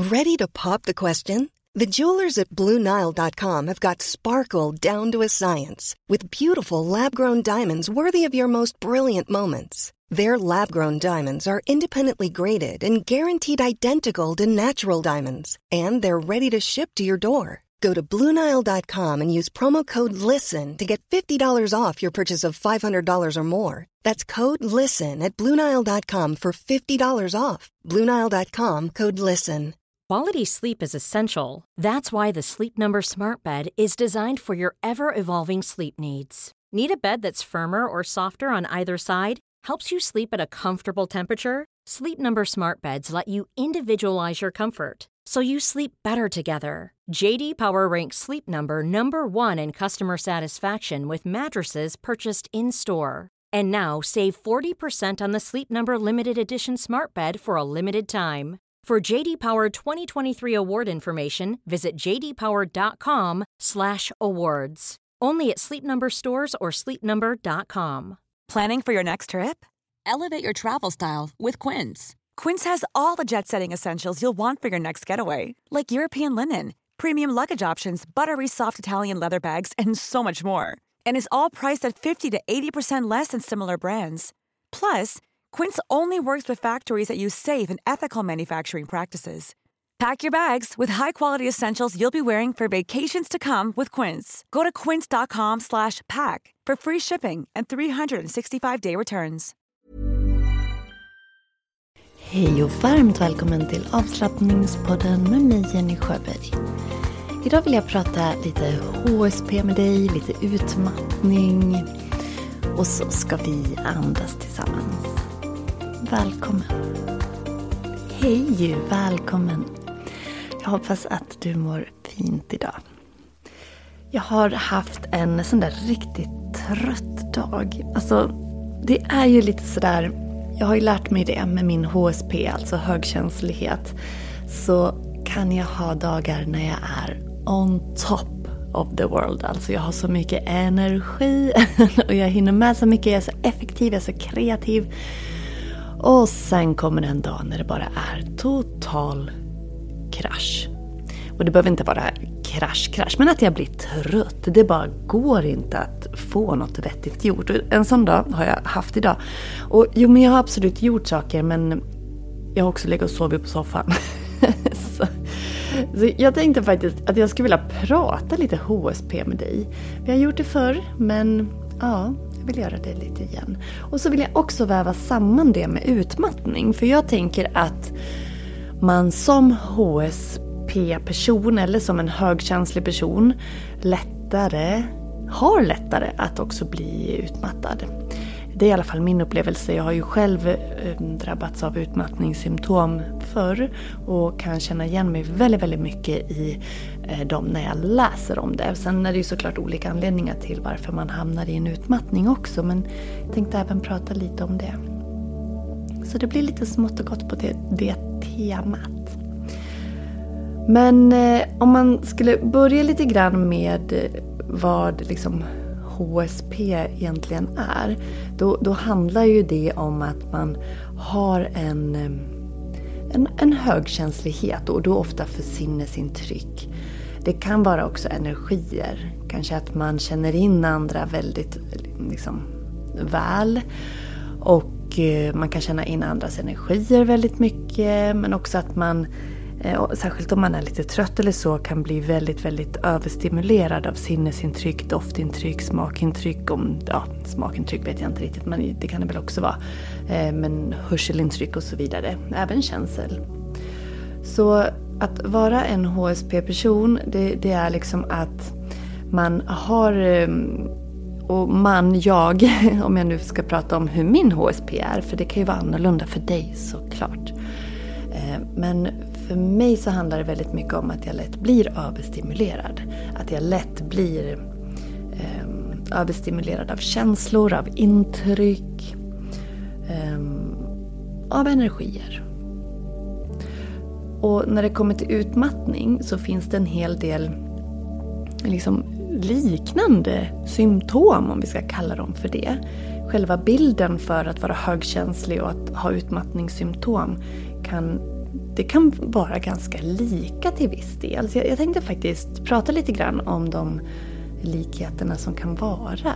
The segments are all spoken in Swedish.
Ready to pop the question? The jewelers at BlueNile.com have got sparkle down to a science with beautiful lab-grown diamonds worthy of your most brilliant moments. Their lab-grown diamonds are independently graded and guaranteed identical to natural diamonds, and they're ready to ship to your door. Go to BlueNile.com and use promo code LISTEN to get $50 off your purchase of $500 or more. That's code LISTEN at BlueNile.com for $50 off. BlueNile.com, code LISTEN. Quality sleep is essential. That's why the Sleep Number Smart Bed is designed for your ever-evolving sleep needs. Need a bed that's firmer or softer on either side? Helps you sleep at a comfortable temperature? Sleep Number Smart Beds let you individualize your comfort, so you sleep better together. J.D. Power ranks Sleep Number number 1 in customer satisfaction with mattresses purchased in-store. And now, save 40% on the Sleep Number Limited Edition Smart Bed for a limited time. For J.D. Power 2023 award information, visit jdpower.com/awards. Only at Sleep Number stores or sleepnumber.com. Planning for your next trip? Elevate your travel style with Quince. Quince has all the jet-setting essentials you'll want for your next getaway, like European linen, premium luggage options, buttery soft Italian leather bags, and so much more. And is all priced at 50 to 80% less than similar brands. Plus, Quince only works with factories that use safe and ethical manufacturing practices. Pack your bags with high-quality essentials you'll be wearing for vacations to come with Quince. Go to quince.com/pack for free shipping and 365-day returns. Hej och varmt välkommen till avslappningspodden med mig, Jenny Sjöberg. Idag vill jag prata lite HSP med dig, lite utmattning och så ska vi andas tillsammans. Välkommen. Hej, välkommen. Jag hoppas att du mår fint idag. Jag har haft en sån där riktigt trött dag. Alltså, det är ju lite sådär, jag har ju lärt mig det med min HSP, alltså högkänslighet. Så kan jag ha dagar när jag är on top of the world. Alltså jag har så mycket energi och jag hinner med så mycket, jag är så effektiv, jag är så kreativ. Och sen kommer en dag när det bara är total krasch. Och det behöver inte vara krasch, men att jag blir trött. Det bara går inte att få något vettigt gjort. Och en sån dag har jag haft idag. Och jo, men jag har absolut gjort saker, men jag har också legat och sovit på soffan. så jag tänkte faktiskt att jag skulle vilja prata lite HSP med dig. Vi har gjort det förr, men ja, jag vill göra det lite igen. Och så vill jag också väva samman det med utmattning. För jag tänker att man som HSP-person eller som en högkänslig person har lättare att också bli utmattad. Det är i alla fall min upplevelse. Jag har ju själv drabbats av utmattningssymptom förr och kan känna igen mig väldigt, väldigt mycket i dem när jag läser om det. Sen är det ju såklart olika anledningar till varför man hamnar i en utmattning också, men jag tänkte även prata lite om det. Så det blir lite smått och gott på det temat. Men om man skulle börja lite grann med vad liksom HSP egentligen är, då handlar ju det om att man har en högkänslighet och då ofta för sinnesintryck. Det kan vara också energier, kanske att man känner in andra väldigt liksom väl och man kan känna in andras energier väldigt mycket, men också att man, särskilt om man är lite trött eller så, kan bli väldigt, väldigt överstimulerad av sinnesintryck, doftintryck, smakintryck. Smakintryck vet jag inte riktigt, men det kan det väl också vara. Men hörselintryck och så vidare, även känsel. Så att vara en HSP-person, det är liksom att man har, jag, om jag nu ska prata om hur min HSP är, för det kan ju vara annorlunda för dig såklart. Men för mig så handlar det väldigt mycket om att jag lätt blir överstimulerad. Att jag lätt blir överstimulerad av känslor, av intryck, av energier. Och när det kommer till utmattning så finns det en hel del liksom liknande symptom, om vi ska kalla dem för det. Själva bilden för att vara högkänslig och att ha utmattningssymptom kan det kan vara ganska lika till viss del. Så jag tänkte faktiskt prata lite grann om de likheterna som kan vara.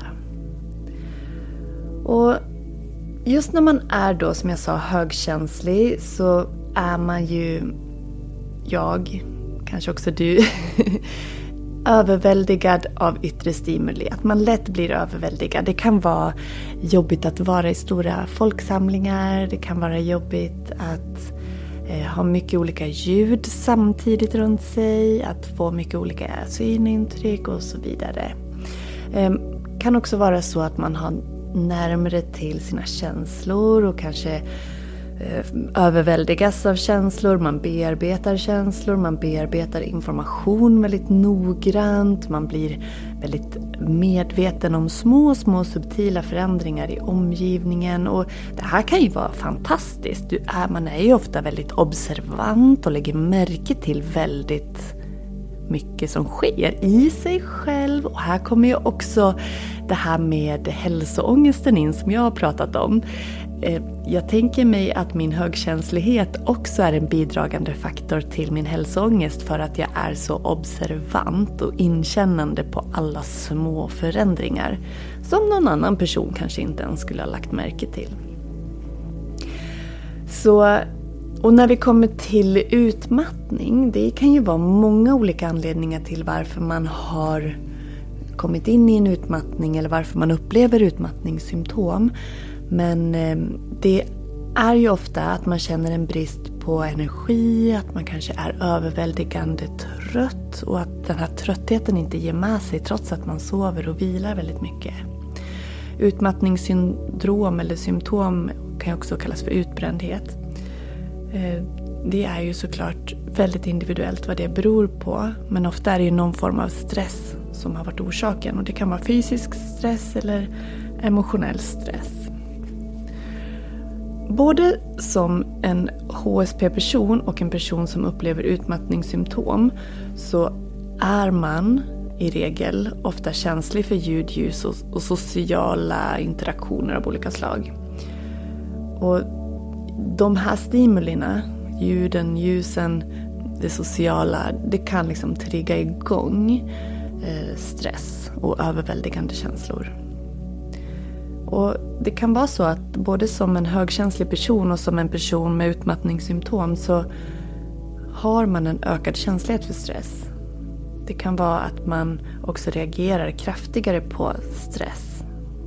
Och just när man är då, som jag sa, högkänslig, så är man ju, jag, kanske också du, överväldigad av yttre stimuli. Att man lätt blir överväldigad. Det kan vara jobbigt att vara i stora folksamlingar. Det kan vara jobbigt att ha mycket olika ljud samtidigt runt sig. Att få mycket olika synintryck och så vidare. Kan också vara så att man har närmare till sina känslor och kanske överväldigas av känslor. Man bearbetar känslor, man bearbetar information väldigt noggrant. Man blir väldigt medveten om små subtila förändringar i omgivningen. Och det här kan ju vara fantastiskt. Man är ju ofta väldigt observant och lägger märke till väldigt mycket som sker i sig själv. Och här kommer ju också det här med hälsoångesten in som jag har pratat om. Jag tänker mig att min högkänslighet också är en bidragande faktor till min hälsoångest, för att jag är så observant och inkännande på alla små förändringar som någon annan person kanske inte ens skulle ha lagt märke till. Och när vi kommer till utmattning, det kan ju vara många olika anledningar till varför man har kommit in i en utmattning eller varför man upplever utmattningssymptom. Men det är ju ofta att man känner en brist på energi, att man kanske är överväldigande trött och att den här tröttheten inte ger med sig trots att man sover och vilar väldigt mycket. Utmattningssyndrom eller symptom kan också kallas för utbrändhet. Det är ju såklart väldigt individuellt vad det beror på, men ofta är det ju någon form av stress som har varit orsaken, och det kan vara fysisk stress eller emotionell stress. Både som en HSP-person och en person som upplever utmattningssymptom så är man i regel ofta känslig för ljud, ljus och sociala interaktioner av olika slag. Och de här stimulierna, ljuden, ljusen, det sociala, det kan liksom trigga igång stress och överväldigande känslor. Och det kan vara så att både som en högkänslig person och som en person med utmattningssymptom så har man en ökad känslighet för stress. Det kan vara att man också reagerar kraftigare på stress.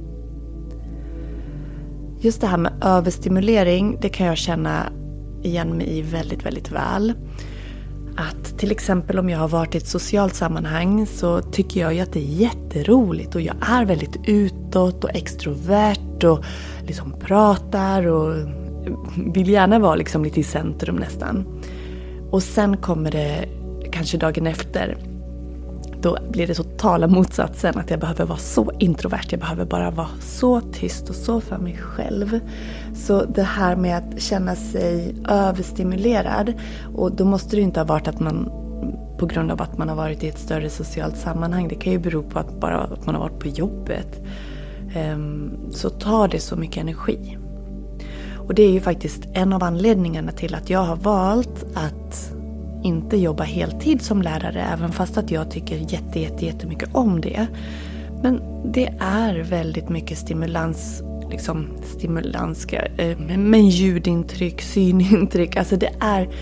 Just det här med överstimulering, det kan jag känna igen mig i väldigt, väldigt väl. Att till exempel om jag har varit i ett socialt sammanhang så tycker jag ju att det är jätteroligt och jag är väldigt utåt och extrovert och liksom pratar och vill gärna vara liksom lite i centrum nästan. Och sen kommer det kanske dagen efter, då blir det totala motsatsen, att jag behöver vara så introvert, jag behöver bara vara så tyst och så för mig själv. Så det här med att känna sig överstimulerad, och då måste det inte ha varit att man på grund av att man har varit i ett större socialt sammanhang, det kan ju bero på att bara att man har varit på jobbet, så tar det så mycket energi. Och det är ju faktiskt en av anledningarna till att jag har valt att inte jobba heltid som lärare, även fast att jag tycker jättemycket om det. Men det är väldigt mycket stimulans, med ljudintryck, synintryck. Alltså det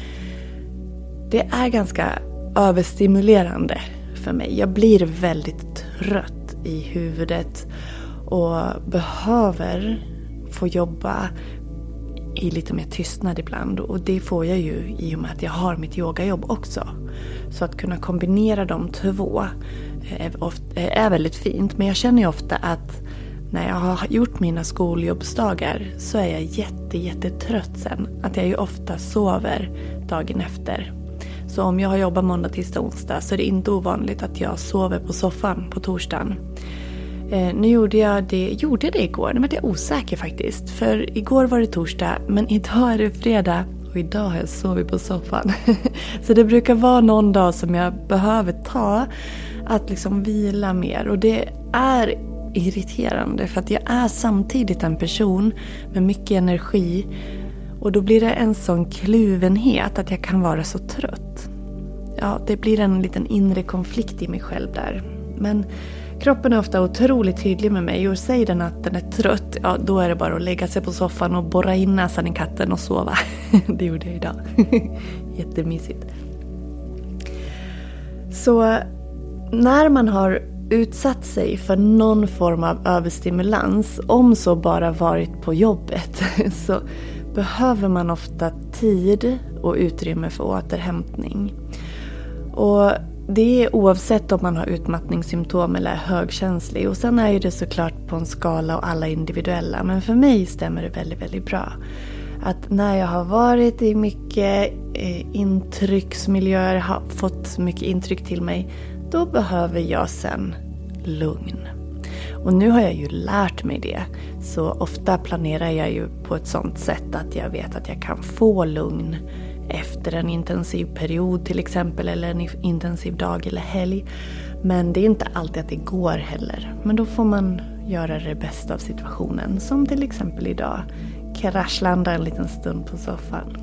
är ganska överstimulerande för mig. Jag blir väldigt trött i huvudet och behöver få jobba i lite mer tystnad ibland, och det får jag ju i och med att jag har mitt yogajobb också. Så att kunna kombinera de två är väldigt fint, men jag känner ju ofta att när jag har gjort mina skoljobbsdagar så är jag jättetrött sen. Att jag ju ofta sover dagen efter. Så om jag har jobbat måndag, tisdag, onsdag så är det inte ovanligt att jag sover på soffan på torsdagen. Nu gjorde jag det igår. Nu var jag osäker faktiskt. För igår var det torsdag, men idag är det fredag. Och idag har jag sovit på soffan. Så det brukar vara någon dag som jag behöver ta att liksom vila mer. Och det är irriterande, för att jag är samtidigt en person med mycket energi. Och då blir det en sån kluvenhet att jag kan vara så trött. Ja, det blir en liten inre konflikt i mig själv där. Men kroppen är ofta otroligt tydlig med mig och säger den att den är trött, ja då är det bara att lägga sig på soffan och borra in näsan i katten och sova. Det gjorde jag idag. Jättemysigt. Så när man har utsatt sig för någon form av överstimulans, om så bara varit på jobbet, så behöver man ofta tid och utrymme för återhämtning. Och det är oavsett om man har utmattningssymptom eller är högkänslig. Och sen är ju det såklart på en skala och alla individuella. Men för mig stämmer det väldigt, väldigt bra. Att när jag har varit i mycket intrycksmiljöer, har fått mycket intryck till mig, då behöver jag sen lugn. Och nu har jag ju lärt mig det. Så ofta planerar jag ju på ett sånt sätt att jag vet att jag kan få lugn efter en intensiv period till exempel, eller en intensiv dag eller helg. Men det är inte alltid att det går heller. Men då får man göra det bästa av situationen. Som till exempel idag. Kraschlanda en liten stund på soffan.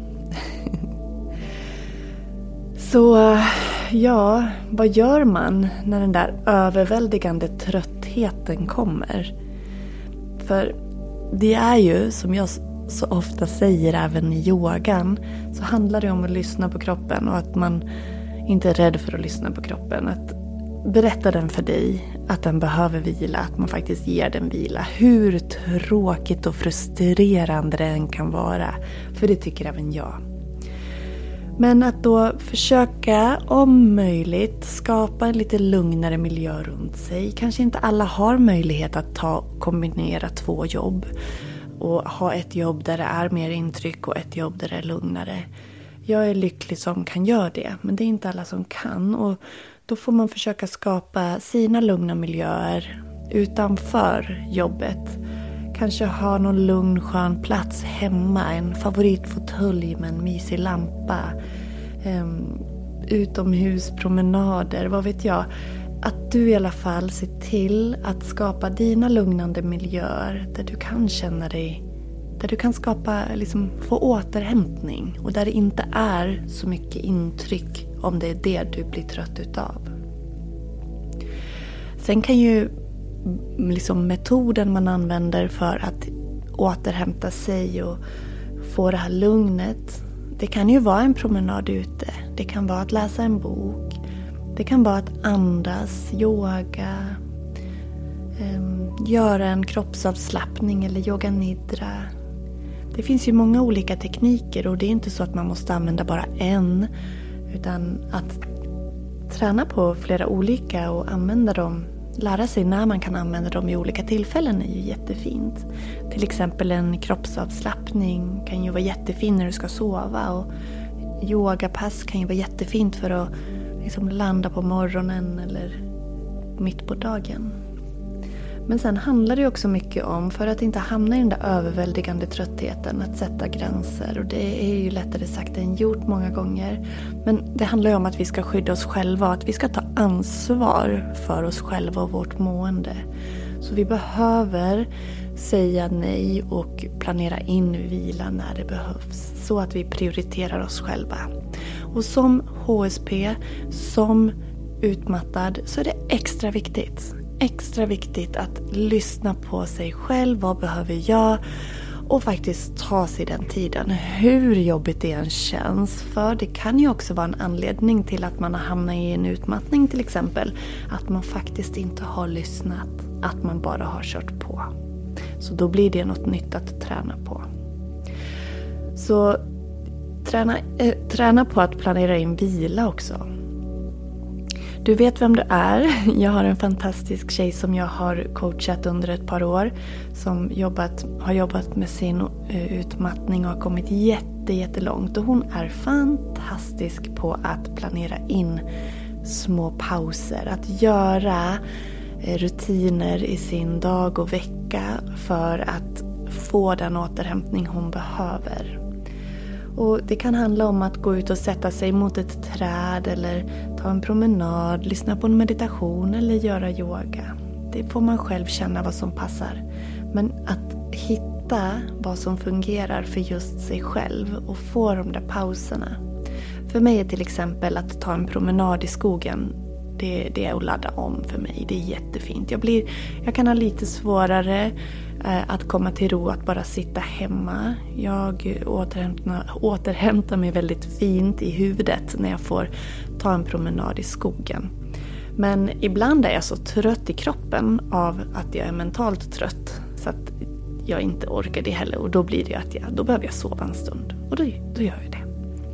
Så ja, vad gör man när den där överväldigande tröttheten kommer? För det är ju, som jag så ofta säger även i yogan, så handlar det om att lyssna på kroppen och att man inte är rädd för att lyssna på kroppen. Att berätta den för dig att den behöver vila, att man faktiskt ger den vila. Hur tråkigt och frustrerande det än kan vara, för det tycker även jag. Men att då försöka om möjligt skapa en lite lugnare miljö runt sig. Kanske inte alla har möjlighet att kombinera 2 jobb. Och ha ett jobb där det är mer intryck och ett jobb där det är lugnare. Jag är lycklig som kan göra det, men det är inte alla som kan. Och då får man försöka skapa sina lugna miljöer utanför jobbet. Kanske ha någon lugn skön plats hemma, en favoritfåtölj med en mysig lampa. Utomhuspromenader, vad vet jag. Att du i alla fall ser till att skapa dina lugnande miljöer där du kan känna dig, där du kan skapa, få återhämtning och där det inte är så mycket intryck, om det är det du blir trött utav. Sen kan ju metoden man använder för att återhämta sig och få det här lugnet, det kan ju vara en promenad ute, det kan vara att läsa en bok. Det kan vara att andas, yoga, göra en kroppsavslappning eller yoga nidra. Det finns ju många olika tekniker och det är inte så att man måste använda bara en. Utan att träna på flera olika och använda dem, lära sig när man kan använda dem i olika tillfällen är ju jättefint. Till exempel en kroppsavslappning kan ju vara jättefin när du ska sova, och yogapass kan ju vara jättefint för att landa på morgonen eller mitt på dagen. Men sen handlar det också mycket om, för att inte hamna i den där överväldigande tröttheten, att sätta gränser. Och det är ju lättare sagt än gjort många gånger. Men det handlar ju om att vi ska skydda oss själva och att vi ska ta ansvar för oss själva och vårt mående. Så vi behöver säga nej och planera in vila när det behövs. Så att vi prioriterar oss själva. Och som HSP, som utmattad, så är det extra viktigt att lyssna på sig själv. Vad behöver jag? Och faktiskt ta sig den tiden. Hur jobbigt det än känns. För det kan ju också vara en anledning till att man har hamnat i en utmattning till exempel. Att man faktiskt inte har lyssnat. Att man bara har kört på. Så då blir det något nytt att träna på. Så träna på att planera in vila också. Du vet vem du är. Jag har en fantastisk tjej som jag har coachat under ett par år. Som har jobbat med sin utmattning och har kommit jättelångt. Och hon är fantastisk på att planera in små pauser. Att göra rutiner i sin dag och vecka för att få den återhämtning hon behöver. Och det kan handla om att gå ut och sätta sig mot ett träd eller ta en promenad, lyssna på en meditation eller göra yoga. Det får man själv känna vad som passar. Men att hitta veta vad som fungerar för just sig själv och få de där pauserna. För mig är till exempel att ta en promenad i skogen, det är att ladda om för mig. Det är jättefint. Jag kan ha lite svårare att komma till ro att bara sitta hemma. Jag återhämtar mig väldigt fint i huvudet när jag får ta en promenad i skogen. Men ibland är jag så trött i kroppen av att jag är mentalt trött så att jag inte orkar det heller. Och då blir det att då behöver jag sova en stund. Och då gör jag det.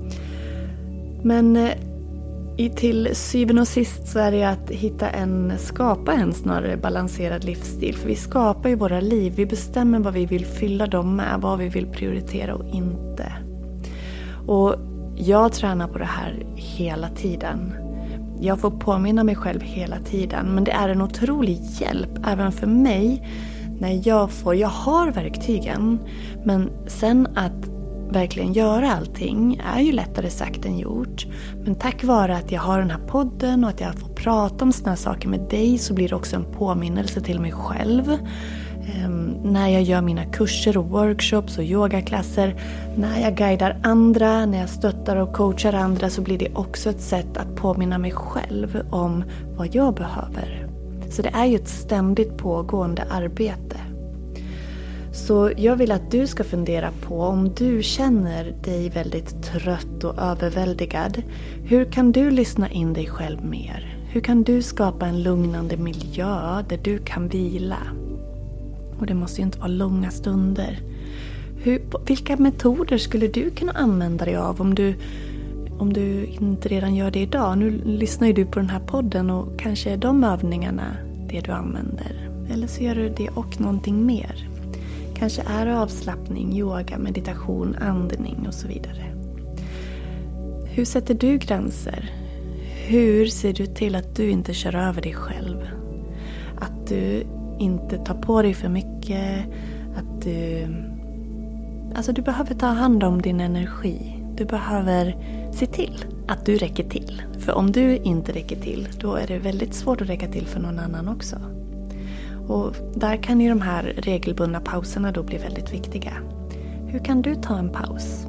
Men till syvende och sist så är det att skapa en snarare balanserad livsstil. För vi skapar ju våra liv. Vi bestämmer vad vi vill fylla dem med. Vad vi vill prioritera och inte. Och jag tränar på det här hela tiden. Jag får påminna mig själv hela tiden. Men det är en otrolig hjälp även för mig. När jag har verktygen. Men sen att verkligen göra allting är ju lättare sagt än gjort. Men tack vare att jag har den här podden och att jag får prata om såna här saker med dig så blir det också en påminnelse till mig själv. När jag gör mina kurser och workshops och yogaklasser, när jag guidar andra, när jag stöttar och coachar andra så blir det också ett sätt att påminna mig själv om vad jag behöver. Så det är ju ett ständigt pågående arbete. Så jag vill att du ska fundera på om du känner dig väldigt trött och överväldigad. Hur kan du lyssna in dig själv mer? Hur kan du skapa en lugnande miljö där du kan vila? Och det måste ju inte vara långa stunder. Vilka metoder skulle du kunna använda dig av om du inte redan gör det idag? Nu lyssnar ju du på den här podden och kanske är de övningarna det du använder. Eller så gör du det och någonting mer. Kanske är det avslappning, yoga, meditation, andning och så vidare. Hur sätter du gränser? Hur ser du till att du inte kör över dig själv? Att du inte tar på dig för mycket. Att du behöver ta hand om din energi. Du behöver se till att du räcker till. För om du inte räcker till, då är det väldigt svårt att räcka till för någon annan också. Och där kan ju de här regelbundna pauserna då bli väldigt viktiga. Hur kan du ta en paus?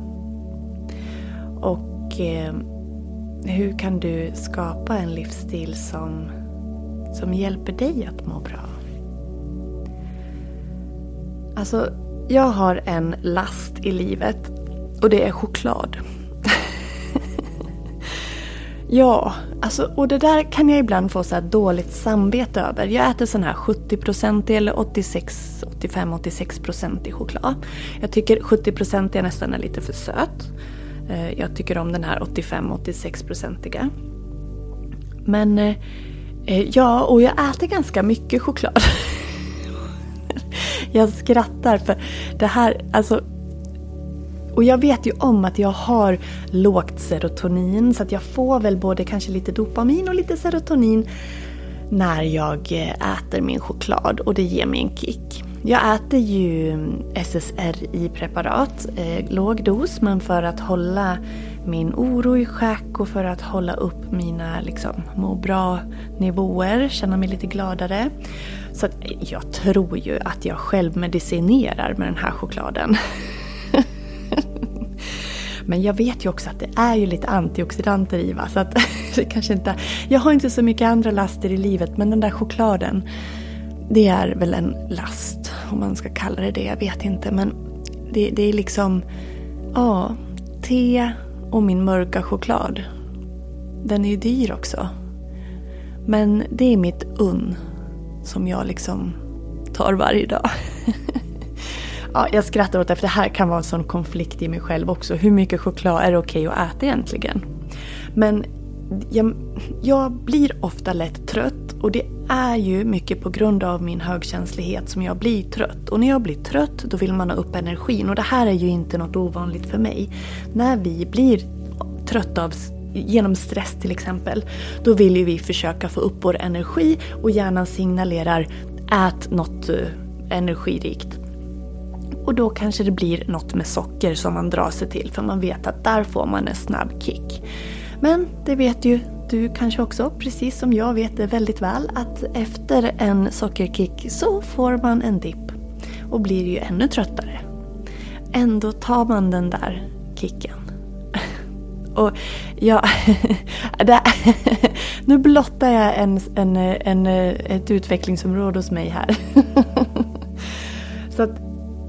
Och hur kan du skapa en livsstil som hjälper dig att må bra? Alltså, jag har en last i livet och det är choklad. Ja, alltså, och det där kan jag ibland få så här dåligt samvete över. Jag äter sån här 70% eller 85-86% i choklad. Jag tycker 70% nästan är lite för söt. Jag tycker om den här 85-86%iga. Men ja, och jag äter ganska mycket choklad. Jag skrattar för det här, alltså. Och jag vet ju om att jag har lågt serotonin så att jag får väl både kanske lite dopamin och lite serotonin när jag äter min choklad och det ger mig en kick. Jag äter ju SSRI-preparat, låg dos, men för att hålla min oro i schack och för att hålla upp mina må bra nivåer, känna mig lite gladare. Så att jag tror ju att jag själv medicinerar med den här chokladen. Men jag vet ju också att det är ju lite antioxidanter i, va? Så att det kanske inte. Jag har inte så mycket andra laster i livet, men den där chokladen, det är väl en last, om man ska kalla det. Jag vet inte, men det är te och min mörka choklad. Den är ju dyr också. Men det är mitt som jag tar varje dag. Ja, jag skrattar åt det, för det här kan vara en sån konflikt i mig själv också. Hur mycket choklad är okej att äta egentligen? Men jag blir ofta lätt trött, och det är ju mycket på grund av min högkänslighet som jag blir trött. Och när jag blir trött, då vill man ha upp energin. Och det här är ju inte något ovanligt för mig. När vi blir trötta genom stress till exempel, då vill ju vi försöka få upp vår energi, och hjärnan signalerar ät något energirikt. Och då kanske det blir något med socker som man drar sig till, för man vet att där får man en snabb kick. Men det vet ju du kanske också, precis som jag vet det väldigt väl, att efter en sockerkick så får man en dipp och blir ju ännu tröttare. ändå tar man den där kicken. Och ja, nu blottar jag ett utvecklingsområde hos mig här. Så att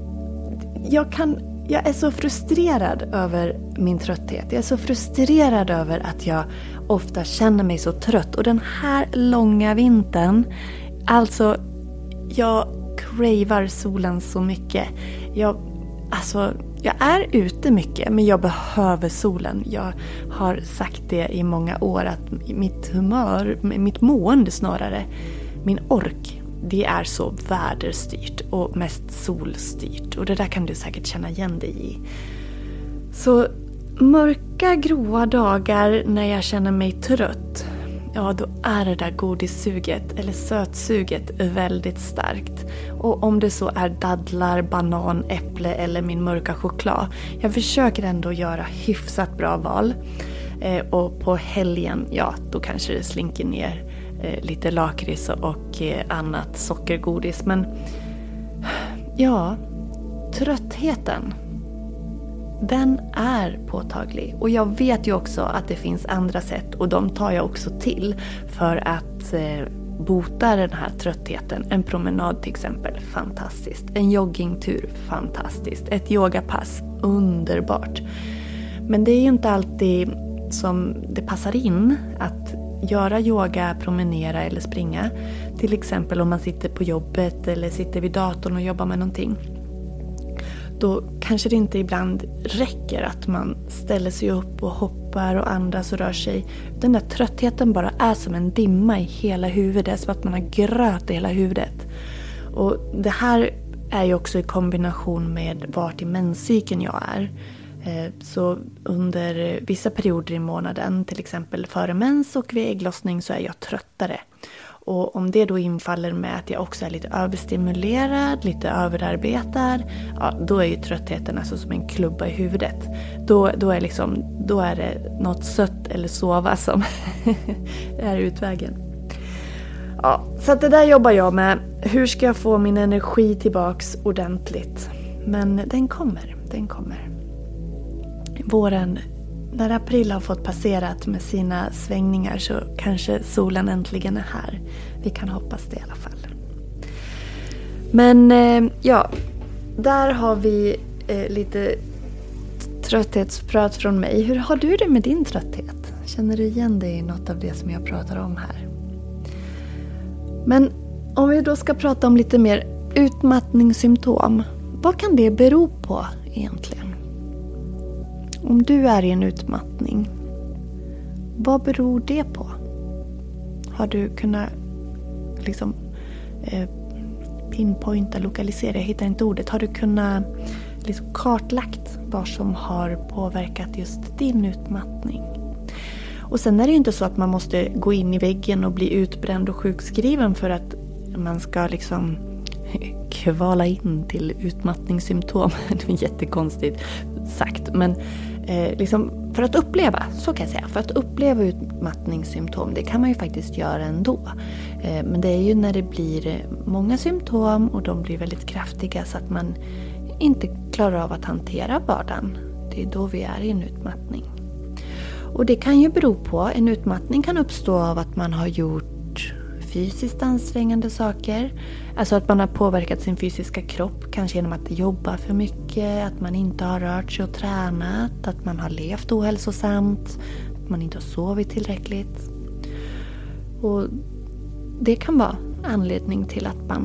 jag är så frustrerad över min trötthet. Jag är så frustrerad över att jag ofta känner mig så trött. Och den här långa vintern, alltså jag cravar solen så mycket. Jag är ute mycket, men jag behöver solen. Jag har sagt det i många år att mitt mående snarare, min ork, det är så väderstyrt och mest solstyrt. Och det där kan du säkert känna igen dig i. Så mörka, gråa dagar när jag känner mig trött, ja då är det där godissuget eller sötsuget väldigt starkt. Och om det så är dadlar, banan, äpple eller min mörka choklad. Jag försöker ändå göra hyfsat bra val. Och på helgen, ja då kanske det slinker ner lite lakrits och annat sockergodis. Men ja, tröttheten, den är påtaglig. Och jag vet ju också att det finns andra sätt, och de tar jag också till för att bota den här tröttheten. En promenad till exempel, fantastiskt. En joggingtur, fantastiskt. Ett yogapass, underbart. Men det är ju inte alltid som det passar in att göra yoga, promenera eller springa. Till exempel om man sitter på jobbet eller sitter vid datorn och jobbar med någonting. Då kanske det inte ibland räcker att man ställer sig upp och hoppar och andas och rör sig. Den där tröttheten bara är som en dimma i hela huvudet, som att man har gröt i hela huvudet. Och det här är ju också i kombination med vart i menscykeln jag är. Så under vissa perioder i månaden, till exempel före mens och vid ägglossning, så är jag tröttare. Och om det då infaller med att jag också är lite överstimulerad, lite överarbetad, ja, då är ju tröttheten alltså som en klubba i huvudet. Då är det något sött eller sova som är utvägen. Ja, så att det där jobbar jag med. Hur ska jag få min energi tillbaks ordentligt? Men den kommer. Våren, när april har fått passerat med sina svängningar, så kanske solen äntligen är här. Vi kan hoppas det i alla fall. Men ja, där har vi lite trötthetsprat från mig. Hur har du det med din trötthet? Känner du igen dig i något av det som jag pratar om här? Men om vi då ska prata om lite mer utmattningssymptom. Vad kan det bero på egentligen? Om du är i en utmattning, vad beror det på? Har du kunnat pinpointa, lokalisera, jag hittar inte ordet. Har du kunnat kartlagt vad som har påverkat just din utmattning? Och sen är det ju inte så att man måste gå in i väggen och bli utbränd och sjukskriven för att man ska kvala in till utmattningssymptom. Det är jättekonstigt sagt, men för att uppleva, så kan jag säga, för att uppleva utmattningssymptom, det kan man ju faktiskt göra ändå. Men det är ju när det blir många symptom och de blir väldigt kraftiga så att man inte klarar av att hantera vardagen. Det är då vi är i en utmattning. Och det kan ju bero på, en utmattning kan uppstå av att man har gjort fysiskt ansträngande saker. Alltså att man har påverkat sin fysiska kropp, kanske genom att jobba för mycket, att man inte har rört sig och tränat, att man har levt ohälsosamt, att man inte har sovit tillräckligt. Och det kan vara anledning till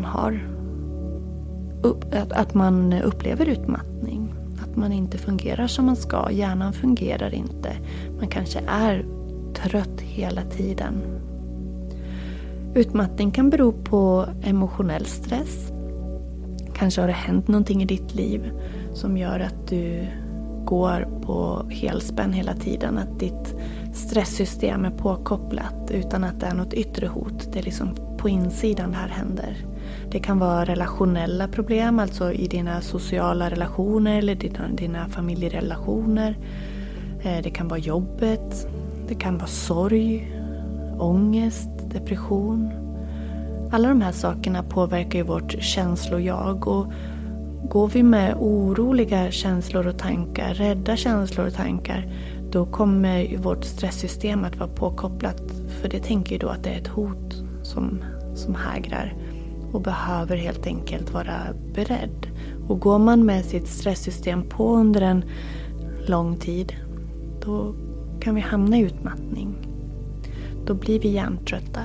att man upplever utmattning. Att man inte fungerar som man ska, hjärnan fungerar inte. Man kanske är trött hela tiden. Utmattning kan bero på emotionell stress. Kanske har det hänt någonting i ditt liv som gör att du går på helspänn hela tiden. Att ditt stresssystem är påkopplat utan att det är något yttre hot. Det är på insidan det här händer. Det kan vara relationella problem, alltså i dina sociala relationer eller dina familjerelationer. Det kan vara jobbet. Det kan vara sorg, ångest, depression. Alla de här sakerna påverkar ju vårt känslojag, och går vi med oroliga känslor och tankar, rädda känslor och tankar, då kommer ju vårt stresssystem att vara påkopplat. För det tänker ju då att det är ett hot som hägrar och behöver helt enkelt vara beredd. Och går man med sitt stresssystem på under en lång tid, då kan vi hamna i utmattning. Då blir vi hjärntrötta.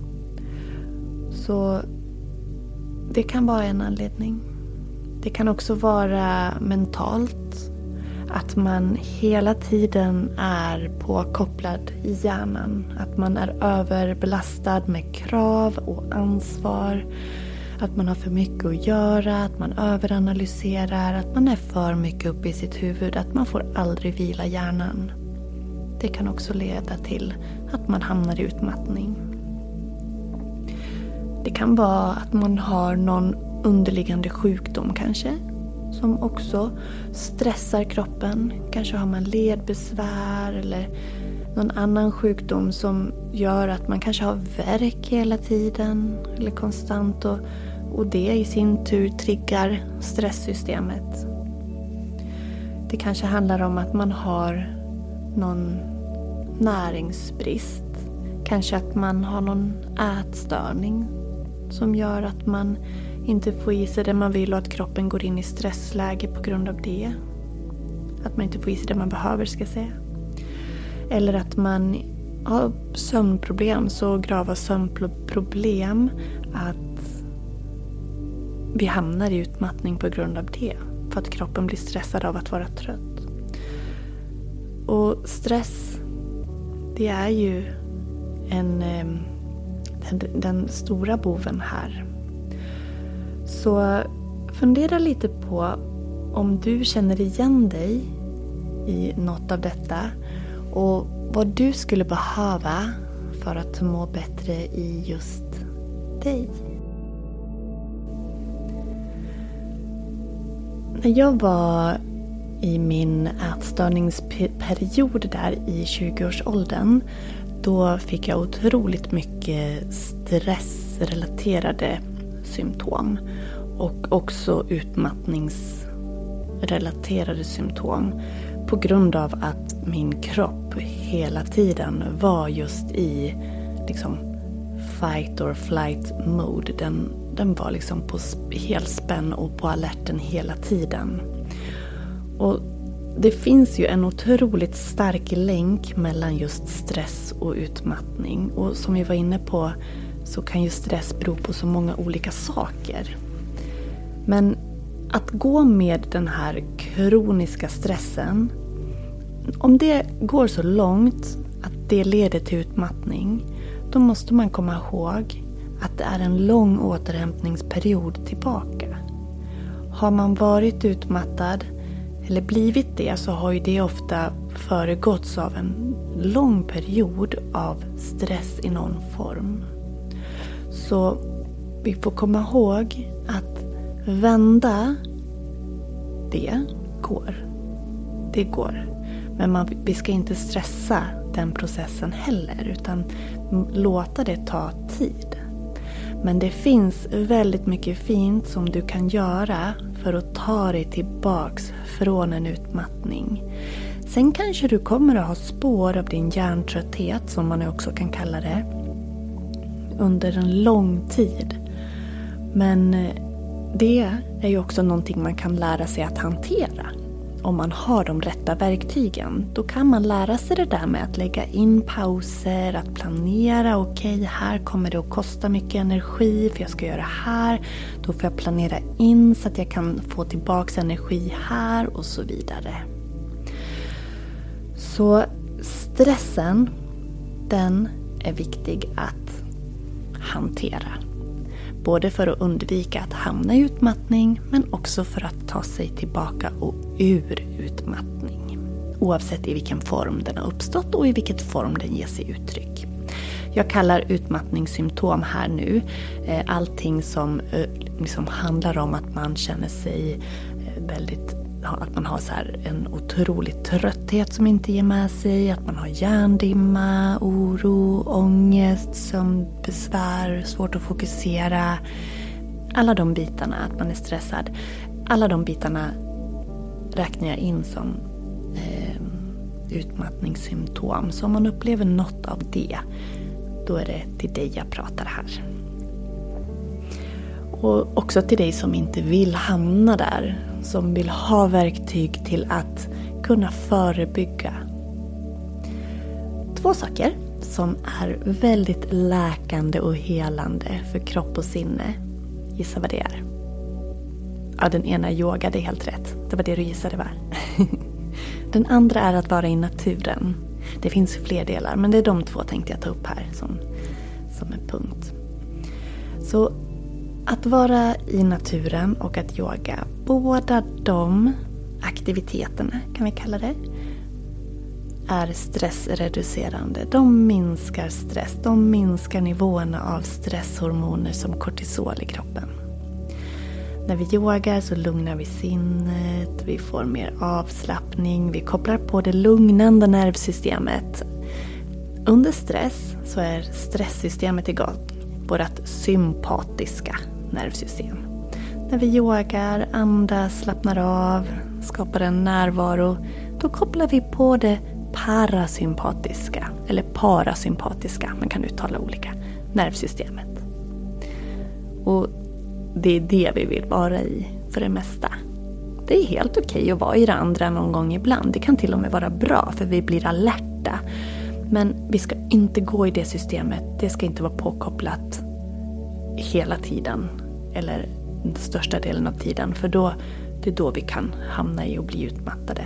Så det kan vara en anledning. Det kan också vara mentalt. Att man hela tiden är påkopplad i hjärnan. Att man är överbelastad med krav och ansvar. Att man har för mycket att göra. Att man överanalyserar. Att man är för mycket uppe i sitt huvud. Att man får aldrig vila hjärnan. Det kan också leda till att man hamnar i utmattning. Det kan vara att man har någon underliggande sjukdom kanske. Som också stressar kroppen. Kanske har man ledbesvär eller någon annan sjukdom som gör att man kanske har värk hela tiden eller konstant. Och det i sin tur triggar stresssystemet. Det kanske handlar om att man har någon näringsbrist. Kanske att man har någon ätstörning som gör att man inte får i sig det man vill och att kroppen går in i stressläge på grund av det. Att man inte får i sig det man behöver, ska jag säga. Eller att man har sömnproblem, så grava sömnproblem att vi hamnar i utmattning på grund av det. För att kroppen blir stressad av att vara trött. Och stress, det är ju den stora boven här. Så fundera lite på om du känner igen dig i något av detta. Och vad du skulle behöva för att må bättre i just dig. När jag var i min ätstörningsperiod där i 20-årsåldern, då fick jag otroligt mycket stressrelaterade symptom. Och också utmattningsrelaterade symptom. På grund av att min kropp hela tiden var just i liksom fight or flight mode. Den var liksom på helspänn och på alerten hela tiden. Och det finns ju en otroligt stark länk mellan just stress och utmattning. Och som vi var inne på så kan ju stress bero på så många olika saker. Men att gå med den här kroniska stressen, om det går så långt att det leder till utmattning, då måste man komma ihåg att det är en lång återhämtningsperiod tillbaka. Har man varit utmattad eller blivit det, så har ju det ofta föregåtts av en lång period av stress i någon form. Så vi får komma ihåg att vända, det går. Det går. Men vi ska inte stressa den processen heller, utan låta det ta tid. Men det finns väldigt mycket fint som du kan göra för att ta dig tillbaks från en utmattning. Sen kanske du kommer att ha spår av din hjärntrötthet, som man också kan kalla det, under en lång tid. Men det är ju också någonting man kan lära sig att hantera. Om man har de rätta verktygen, då kan man lära sig det där med att lägga in pauser, att planera. Okej, här kommer det att kosta mycket energi för jag ska göra här. Då får jag planera in så att jag kan få tillbaka energi här och så vidare. Så stressen, den är viktig att hantera. Både för att undvika att hamna i utmattning, men också för att ta sig tillbaka och ur utmattning. Oavsett i vilken form den har uppstått och i vilket form den ger sig uttryck. Jag kallar utmattningssymptom här nu allting som liksom handlar om att man känner sig att man har så här en otrolig trötthet som inte ger med sig, att man har hjärndimma, oro, ångest, sömnbesvär, svårt att fokusera. Alla de bitarna, att man är stressad. alla de bitarna räknar jag in som utmattningssymptom. Så om man upplever något av det, då är det till dig jag pratar här. Och också till dig som inte vill hamna där. Som vill ha verktyg till att kunna förebygga. 2 saker som är väldigt läkande och helande för kropp och sinne. Gissa vad det är? Ja, den ena är yoga, det är helt rätt. Det var det du gissade, va? Den andra är att vara i naturen. Det finns fler delar, men det är de 2 tänkte jag ta upp här som en punkt. Så att vara i naturen och att yoga, båda de aktiviteterna kan vi kalla det, är stressreducerande. De minskar stress, de minskar nivåerna av stresshormoner som kortisol i kroppen. När vi yogar så lugnar vi sinnet, vi får mer avslappning, vi kopplar på det lugnande nervsystemet. Under stress så är stresssystemet igång, vårt sympatiska nervsystem. När vi yogar, andas, slappnar av, skapar en närvaro, då kopplar vi på det parasympatiska, eller parasympatiska, man kan uttala olika, nervsystemet. Och det är det vi vill vara i för det mesta. Det är helt okej att vara i det andra någon gång ibland. Det kan till och med vara bra för vi blir alerta. Men vi ska inte gå i det systemet. Det ska inte vara påkopplat hela tiden. Eller den största delen av tiden. För det är då vi kan hamna i och bli utmattade.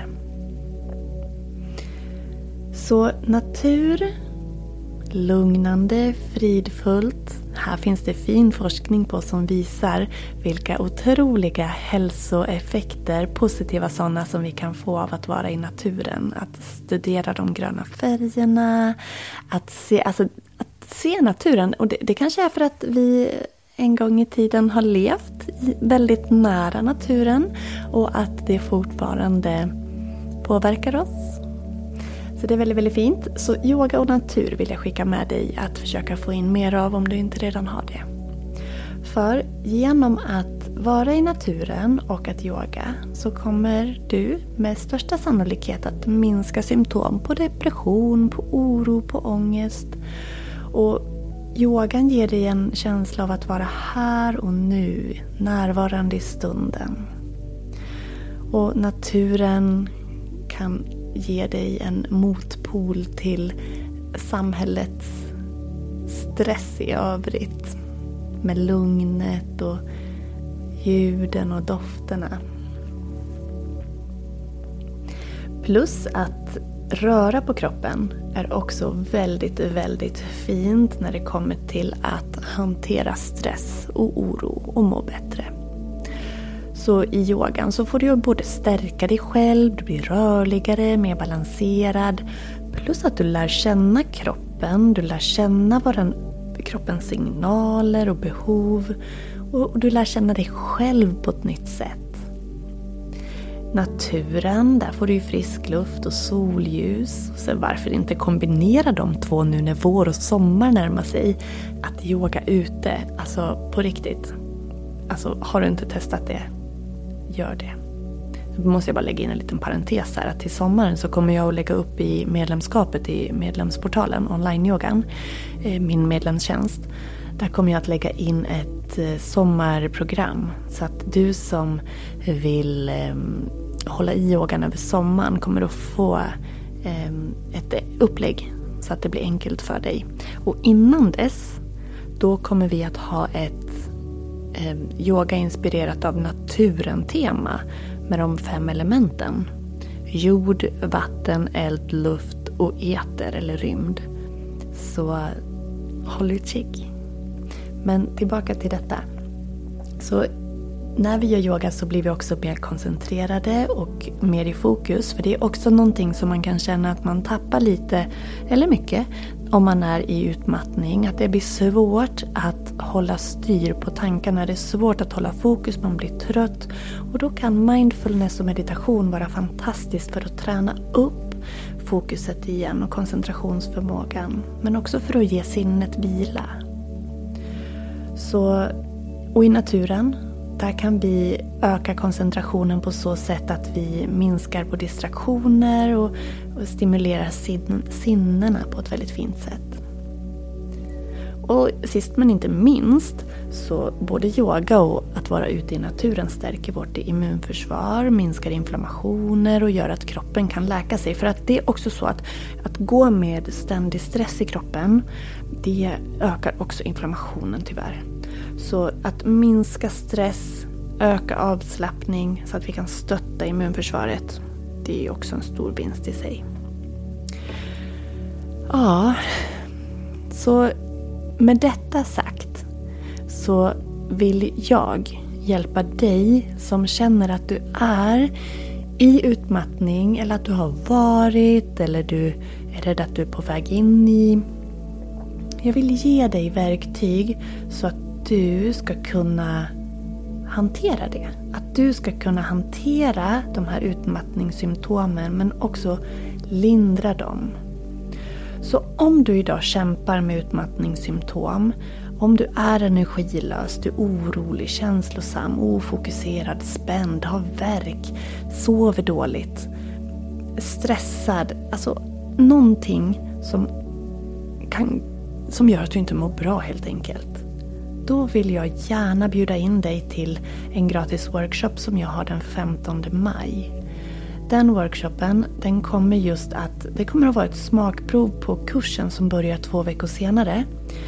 Så natur, lugnande, fridfullt. Här finns det fin forskning på som visar vilka otroliga hälsoeffekter, positiva sådana, som vi kan få av att vara i naturen. Att studera de gröna färgerna, att se naturen. Och det kanske är för att vi en gång i tiden har levt väldigt nära naturen och att det fortfarande påverkar oss. Så det är väldigt, väldigt fint. Så yoga och natur vill jag skicka med dig att försöka få in mer av om du inte redan har det. För genom att vara i naturen och att yoga så kommer du med största sannolikhet att minska symptom på depression, på oro, på ångest. Och yogan ger dig en känsla av att vara här och nu, närvarande i stunden. Och naturen kan ge dig en motpol till samhällets stress i övrigt. Med lugnet och ljuden och dofterna. Plus att röra på kroppen är också väldigt, väldigt fint när det kommer till att hantera stress och oro och må bättre. Så i yogan så får du både stärka dig själv, du blir rörligare, mer balanserad. Plus att du lär känna kroppen, du lär känna kroppens signaler och behov. Och du lär känna dig själv på ett nytt sätt. Naturen, där får du ju frisk luft och solljus. Så varför inte kombinera de 2 nu när vår och sommar närmar sig? Att yoga ute, alltså på riktigt. Alltså har du inte testat det? Gör det. Nu måste jag bara lägga in en liten parentes här. Att till sommaren så kommer jag att lägga upp i medlemskapet i medlemsportalen online-yogan. Min medlemstjänst. Där kommer jag att lägga in ett sommarprogram. Så att du som vill hålla i yogan över sommaren kommer att få ett upplägg. Så att det blir enkelt för dig. Och innan dess, då kommer vi att ha ett yoga inspirerat av naturen-tema med de 5 elementen. Jord, vatten, eld, luft och eter eller rymd. Så håll utkik. Men tillbaka till detta. Så när vi gör yoga så blir vi också mer koncentrerade och mer i fokus. För det är också någonting som man kan känna att man tappar lite eller mycket om man är i utmattning. Att det blir svårt att hålla styr på tankarna. Det är svårt att hålla fokus, man blir trött. Och då kan mindfulness och meditation vara fantastiskt för att träna upp fokuset igen och koncentrationsförmågan. Men också för att ge sinnet vila. Och i naturen Där kan vi öka koncentrationen på så sätt att vi minskar på distraktioner och stimulerar sinnena på ett väldigt fint sätt. Och sist men inte minst, så både yoga och att vara ute i naturen stärker vårt immunförsvar, minskar inflammationer och gör att kroppen kan läka sig. För att det är också så att gå med ständig stress i kroppen, det ökar också inflammationen tyvärr. Så att minska stress, öka avslappning så att vi kan stötta immunförsvaret, det är också en stor vinst i sig. Ja, så med detta sagt så vill jag hjälpa dig som känner att du är i utmattning eller att du har varit eller du är rädd att du är på väg in i. Jag vill ge dig verktyg så att du ska kunna hantera det. Att du ska kunna hantera de här utmattningssymptomen men också lindra dem. Så om du idag kämpar med utmattningssymptom, om du är energilös, du är orolig, känslosam, ofokuserad, spänd, har värk, sover dåligt, stressad, alltså någonting som gör att du inte mår bra helt enkelt. Då vill jag gärna bjuda in dig till en gratis workshop som jag har den 15 maj. Den workshopen, det kommer att vara ett smakprov på kursen som börjar 2 veckor senare.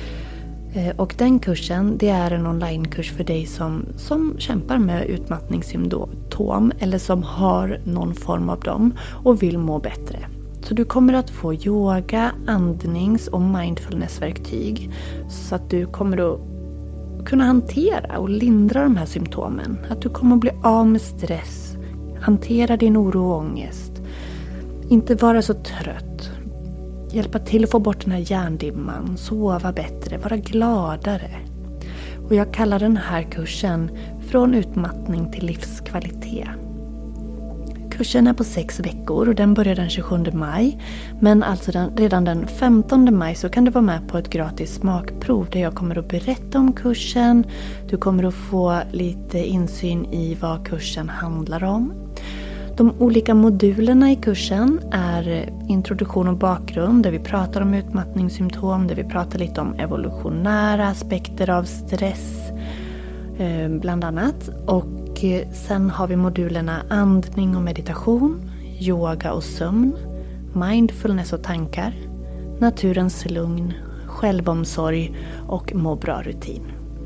Och den kursen, det är en onlinekurs för dig som kämpar med utmattningssymptom eller som har någon form av dem och vill må bättre. Så du kommer att få yoga, andnings- och mindfulnessverktyg så att du kommer att kunna hantera och lindra de här symptomen. Att du kommer att bli av med stress, hantera din oro och ångest, inte vara så trött, hjälpa till att få bort den här hjärndimman, sova bättre, vara gladare. Och jag kallar den här kursen Från utmattning till livskvalitet. Kursen är på 6 veckor och den börjar den 27 maj. Men alltså redan den 15 maj så kan du vara med på ett gratis smakprov där jag kommer att berätta om kursen. Du kommer att få lite insyn i vad kursen handlar om. De olika modulerna i kursen är introduktion och bakgrund där vi pratar om utmattningssymptom, där vi pratar lite om evolutionära aspekter av stress bland annat. Och sen har vi modulerna andning och meditation, yoga och sömn, mindfulness och tankar, naturens lugn, självomsorg och må bra-rutin.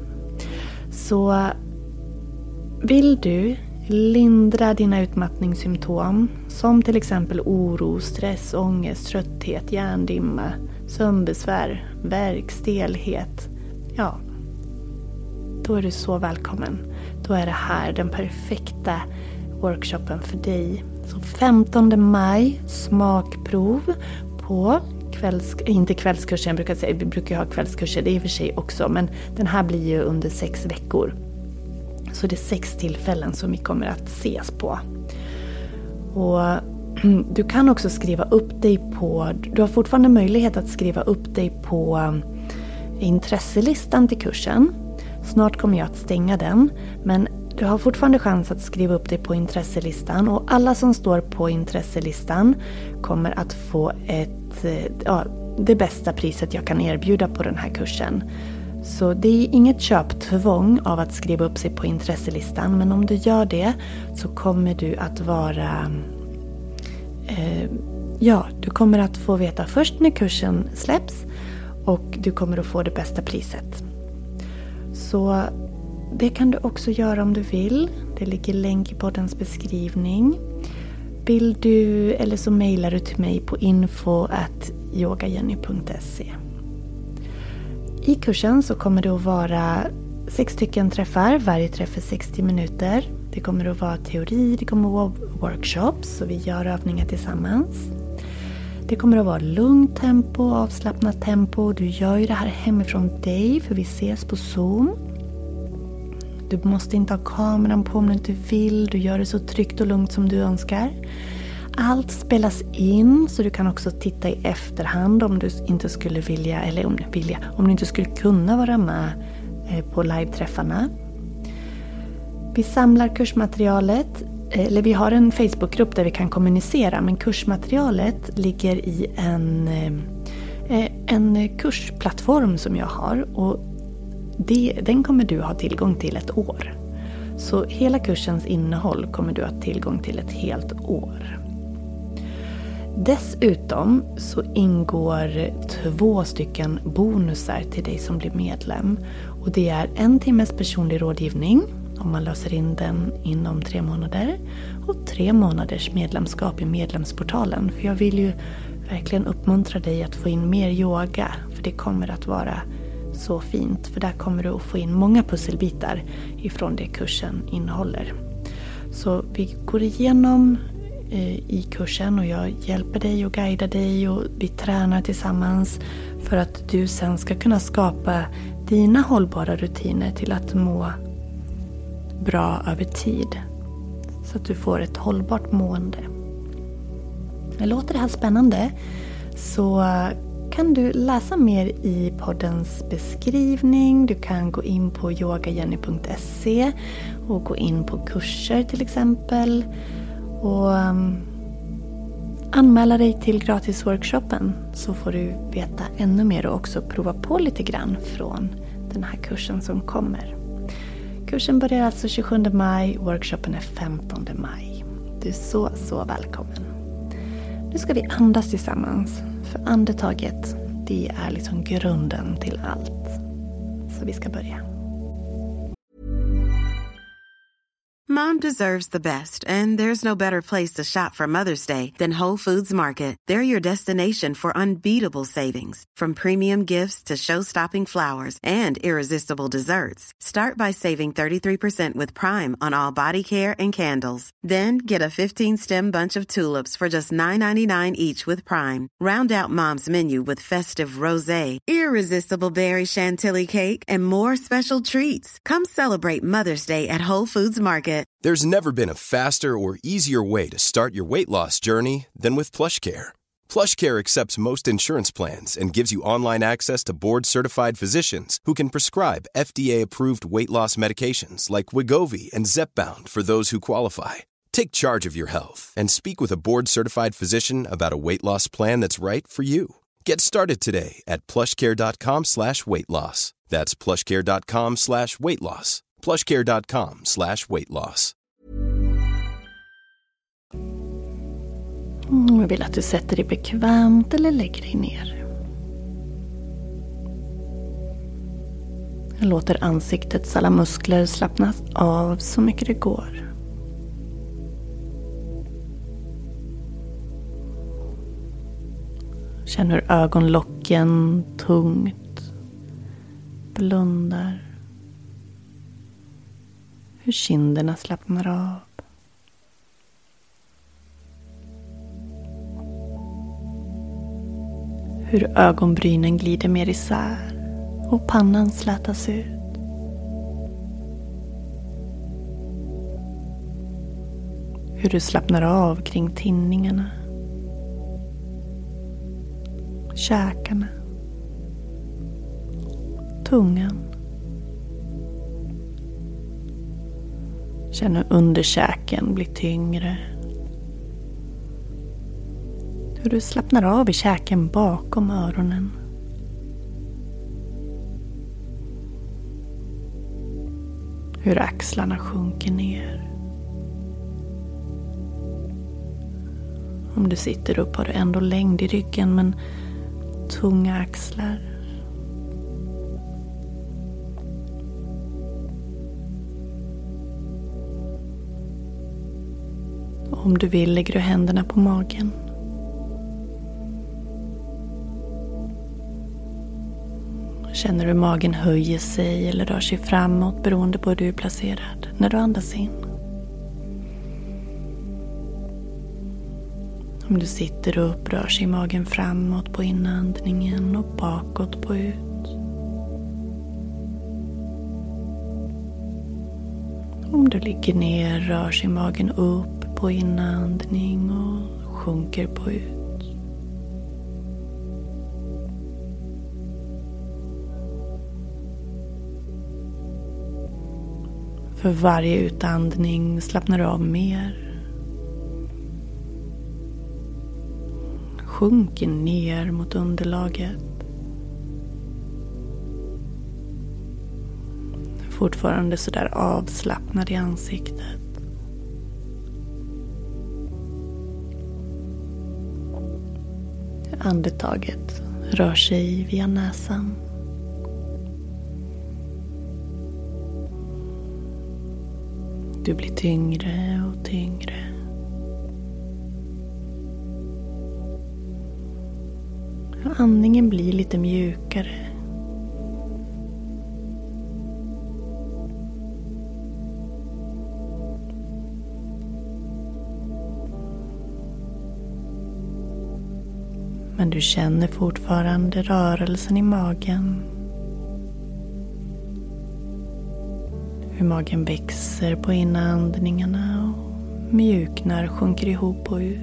Så vill du lindra dina utmattningssymptom som till exempel oro, stress, ångest, trötthet, hjärndimma, sömnbesvär, värk, stelhet, ja, då är du så välkommen. Då är det här den perfekta workshopen för dig. Så 15 maj, smakprov på inte kvällskursen, vi brukar ha kvällskurser, det är i och för sig också, men den här blir ju under 6 veckor. Så det är 6 tillfällen som vi kommer att ses på. Och du kan också skriva upp dig du har fortfarande möjlighet att skriva upp dig på intresselistan till kursen. Snart kommer jag att stänga den, men du har fortfarande chans att skriva upp dig på intresselistan. Och alla som står på intresselistan kommer att få det bästa priset jag kan erbjuda på den här kursen. Så det är inget köptvång av att skriva upp sig på intresselistan. Men om du gör det så kommer du att vara... du kommer att få veta först när kursen släpps. Och du kommer att få det bästa priset. Så det kan du också göra om du vill. Det ligger länk i poddens beskrivning. Vill du eller så mejlar du till mig på info@yogajenny.se. I kursen så kommer det att vara 6 träffar. Varje träff är 60 minuter. Det kommer att vara teori, det kommer att vara workshops så vi gör övningar tillsammans. Det kommer att vara lugnt tempo, avslappnat tempo. Du gör ju det här hemifrån dig för vi ses på Zoom. Du måste inte ha kameran på om du inte vill. Du gör det så tryggt och lugnt som du önskar. Allt spelas in så du kan också titta i efterhand om du inte skulle vilja eller om du inte skulle kunna vara med på live-träffarna. Vi samlar kursmaterialet, eller vi har en Facebookgrupp där vi kan kommunicera, men kursmaterialet ligger i en kursplattform som jag har, och den kommer du ha tillgång till ett år. Så hela kursens innehåll kommer du ha tillgång till ett helt år. Dessutom så ingår 2 stycken bonusar till dig som blir medlem. Och det är 1 timmes personlig rådgivning om man löser in den inom 3 månader. Och 3 månaders medlemskap i medlemsportalen. För jag vill ju verkligen uppmuntra dig att få in mer yoga. För det kommer att vara så fint. För där kommer du att få in många pusselbitar ifrån det kursen innehåller. Så vi går igenom i kursen och jag hjälper dig och guidar dig och vi tränar tillsammans för att du sen ska kunna skapa dina hållbara rutiner till att må bra över tid. Så att du får ett hållbart mående. Låter det här spännande så kan du läsa mer i poddens beskrivning. Du kan gå in på yogajenny.se och gå in på kurser till exempel. Och anmäla dig till gratisworkshopen så får du veta ännu mer och också prova på lite grann från den här kursen som kommer. Kursen börjar alltså 27 maj, workshopen är 15 maj. Du är så välkommen. Nu ska vi andas tillsammans, för andetaget det är liksom grunden till allt. Så vi ska börja. Mom deserves the best, and there's no better place to shop for Mother's Day than Whole Foods Market. They're your destination for unbeatable savings, from premium gifts to show-stopping flowers and irresistible desserts. Start by saving 33% with Prime on all body care and candles. Then get a 15-stem bunch of tulips for just $9.99 each with Prime. Round out Mom's menu with festive rosé, irresistible berry chantilly cake, and more special treats. Come celebrate Mother's Day at Whole Foods Market. There's never been a faster or easier way to start your weight loss journey than with PlushCare. PlushCare accepts most insurance plans and gives you online access to board-certified physicians who can prescribe FDA-approved weight loss medications like Wegovy and Zepbound for those who qualify. Take charge of your health and speak with a board-certified physician about a weight loss plan that's right for you. Get started today at plushcare.com/weightloss. That's plushcare.com/weightloss. plushcare.com/weightloss. Jag vill att du sätter dig bekvämt eller lägger dig ner. Jag låter ansiktets alla muskler slappnas av så mycket det går. Känner hur ögonlocken tungt blundar. Hur kinderna slappnar av. Hur ögonbrynen glider mer isär och pannan slätas ut. Hur du slappnar av kring tinningarna. Käkarna. Tungan. Känner hur underkäken blir tyngre. Hur du slappnar av i käken bakom öronen. Hur axlarna sjunker ner. Om du sitter upp har du ändå längd i ryggen men tunga axlar. Om du vill lägger du händerna på magen. Känner hur magen höjer sig eller rör sig framåt beroende på hur du är placerad när du andas in. Om du sitter upp rör sig magen framåt på inandningen och bakåt på ut. Om du ligger ner rör sig magen upp på inandning och sjunker på ut. För varje utandning slappnar du av mer. Sjunker ner mot underlaget. Fortfarande så där avslappnad i ansiktet. Andetaget rör sig via näsan. Du blir tyngre och tyngre. Andningen blir lite mjukare. Men du känner fortfarande rörelsen i magen. Hur magen växer på inandningarna och mjuknar, sjunker ihop och ut.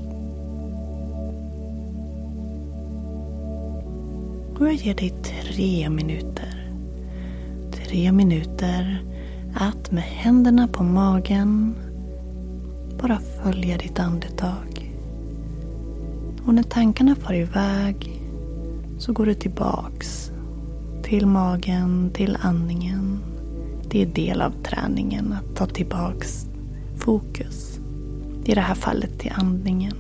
Och jag ger dig 3 minuter. 3 minuter att med händerna på magen bara följa ditt andetag. Och när tankarna far iväg så går du tillbaks till magen, till andningen. Det är del av träningen att ta tillbaks fokus. I det här fallet till andningen.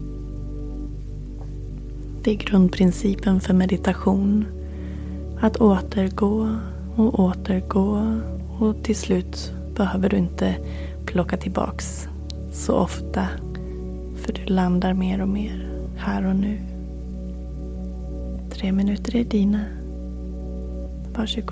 Det är grundprincipen för meditation. Att återgå och återgå. Och till slut behöver du inte plocka tillbaks så ofta. För du landar mer och mer här och nu. 3 minuter är dina. Varsågod.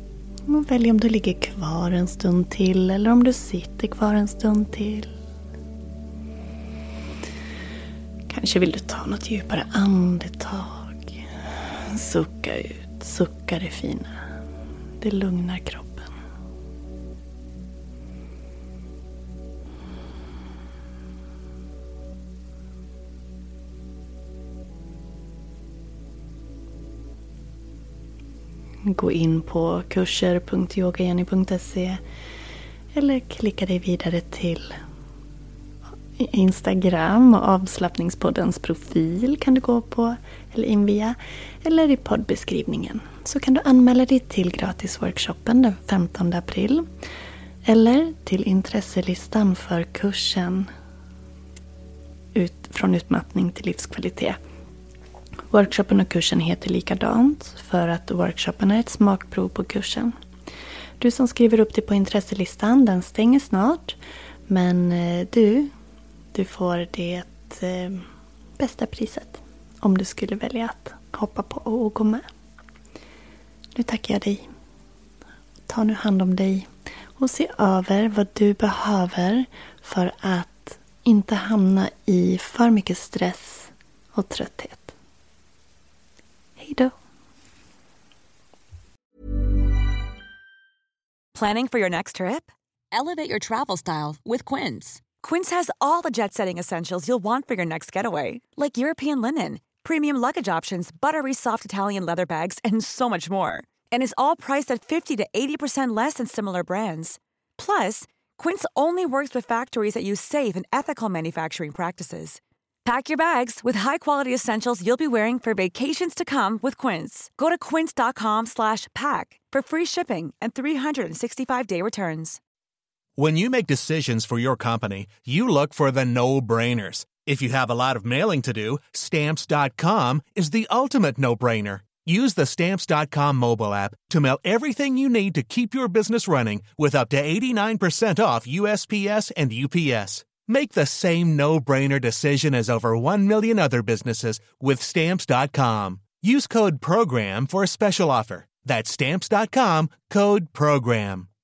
Och välj om du ligger kvar en stund till eller om du sitter kvar en stund till. Kanske vill du ta något djupare andetag. Sucka ut, sucka det fina. Det lugnar kroppen. Gå in på kurser.yogajenny.se eller klicka dig vidare till Instagram och avslappningspoddens profil kan du gå på eller in via, eller i poddbeskrivningen. Så kan du anmäla dig till gratisworkshopen den 15 april eller till intresselistan för kursen från utmattning till livskvalitet. Workshopen och kursen heter likadant för att workshopen är ett smakprov på kursen. Du som skriver upp dig på intresselistan, den stänger snart. Men du får det bästa priset om du skulle välja att hoppa på och gå med. Nu tackar jag dig. Ta nu hand om dig och se över vad du behöver för att inte hamna i för mycket stress och trötthet. Hej då! Planning for your next trip? Elevate your travel style with Quince. Quince has all the jet-setting essentials you'll want for your next getaway, like European linen, premium luggage options, buttery soft Italian leather bags, and so much more. And is all priced at 50 to 80% less than similar brands. Plus, Quince only works with factories that use safe and ethical manufacturing practices. Pack your bags with high-quality essentials you'll be wearing for vacations to come with Quince. Go to quince.com/pack for free shipping and 365-day returns. When you make decisions for your company, you look for the no-brainers. If you have a lot of mailing to do, Stamps.com is the ultimate no-brainer. Use the Stamps.com mobile app to mail everything you need to keep your business running with up to 89% off USPS and UPS. Make the same no-brainer decision as over 1 million other businesses with Stamps.com. Use code PROGRAM for a special offer. That's Stamps.com, code PROGRAM.